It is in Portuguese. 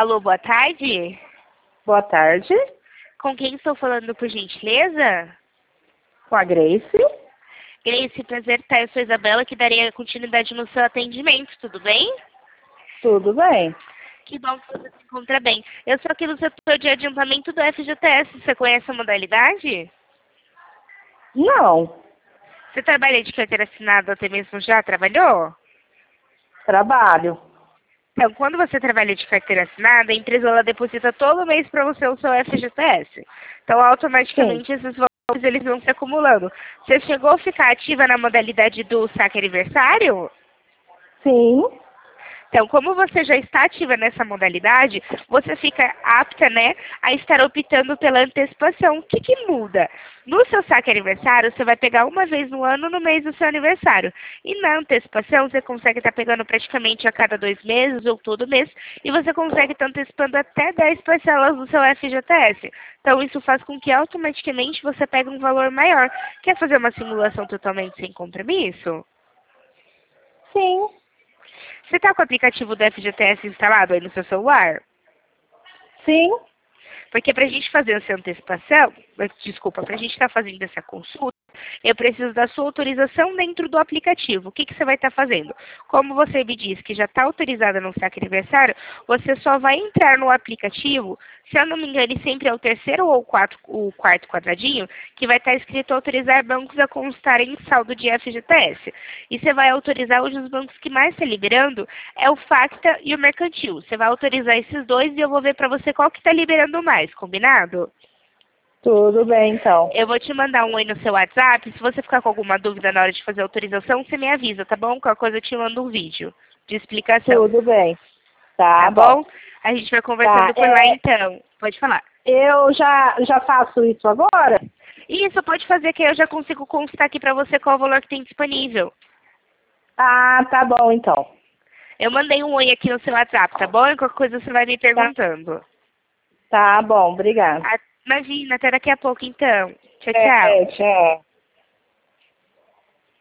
Alô, boa tarde. Boa tarde, Com quem estou falando, por gentileza? com a Grace. Grace, prazer estar. Eu sou Isabela, que darei continuidade no seu atendimento, tudo bem? Tudo bem? Que bom que você se encontra bem. Eu sou aqui no setor de adiantamento do FGTS. Você conhece a modalidade? Não, Você trabalha de carteira assinada, até mesmo já trabalhou? trabalho. Então, quando você trabalha de carteira assinada, a empresa ela deposita todo mês para você o seu FGTS. Então, Sim, automaticamente, esses valores eles vão se acumulando. Você chegou a ficar ativa na modalidade do saque aniversário? sim, Então, como você já está ativa nessa modalidade, você fica apta, né, a estar optando pela antecipação. O que que muda? No seu saque aniversário, você vai pegar uma vez no ano, no mês do seu aniversário. E na antecipação, você consegue estar pegando praticamente a cada 2 meses ou todo mês, e você consegue estar antecipando até 10 parcelas do seu FGTS. Então, isso faz com que automaticamente você pegue um valor maior. Quer fazer uma simulação totalmente sem compromisso? sim, Você está com o aplicativo do FGTS instalado aí no seu celular? sim. Porque para a gente fazer essa antecipação, desculpa, para a gente estar fazendo essa consulta, eu preciso da sua autorização dentro do aplicativo. O que que você vai estar fazendo? Como você me disse que já está autorizada no saque aniversário, você só vai entrar no aplicativo, se eu não me engano, sempre é o terceiro ou o quarto quadradinho, que vai estar escrito autorizar bancos a constarem saldo de FGTS. E você vai autorizar hoje os bancos que mais está liberando é o Facta e o Mercantil. Você vai autorizar esses dois e eu vou ver para você qual que está liberando mais, combinado? Tudo bem, então. Eu vou te mandar um oi no seu WhatsApp. Se você ficar com alguma dúvida na hora de fazer a autorização, você me avisa, tá bom? Qualquer coisa eu te mando um vídeo de explicação, Tudo bem. tá Tá bom. bom? A gente vai Tá, conversando por lá então. Pode falar. eu já faço isso agora? Isso, pode fazer que eu já consigo constar aqui pra você qual o valor que tem disponível. Ah, tá bom, então. Eu mandei um oi aqui no seu WhatsApp, tá bom? E qualquer coisa você vai me Tá, perguntando. tá bom, obrigada. Imagina, até daqui a pouco então. Tchau, tchau. Tchau.